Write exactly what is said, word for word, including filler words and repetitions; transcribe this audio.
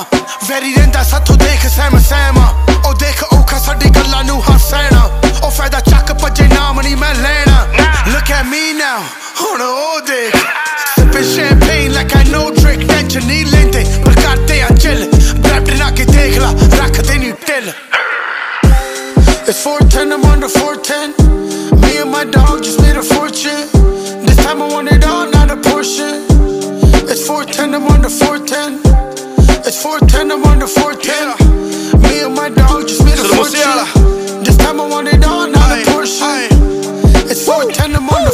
very ਰਹਿੰਦਾ ਸਾਥੋਂ ਦੇਖ ਸਹਿਮ ਸਹਿਮਾ ਉਹ ਦੇਖ ਔਖਾ ਸਾਡੀ ਗੱਲਾਂ ਨੂੰ ਹੱਸਣਾ ਉਹ ਫਾਇਦਾ ਚੱਕ ਭੱਜੇ ਨਾਮ ਨਹੀਂ ਮੈਂ ਲੈਣਾ Look at me now ਹੁਣ ਉਹ ਦੇਖ Sipping champagne like I know Drake tension ਨਹੀਂ ਲੈਂਦੇ ਪਰ ਕਰਦੇ ਆ chill ਬ੍ਰੈਪ ਨਾ ਕੇ ਦੇਖ ਲਾ ਰੱਖਦੇ ਨਹੀਂ ਢਿੱਲ It's four ten, I'm on the four ten Me and my dog just made a fortune This time I want it all, not a portion It's four ten, I'm on the four ten It's four ten, I'm on the four ten Me and my dog just made a fortune This time I want it all, not a portion It's four ten, I'm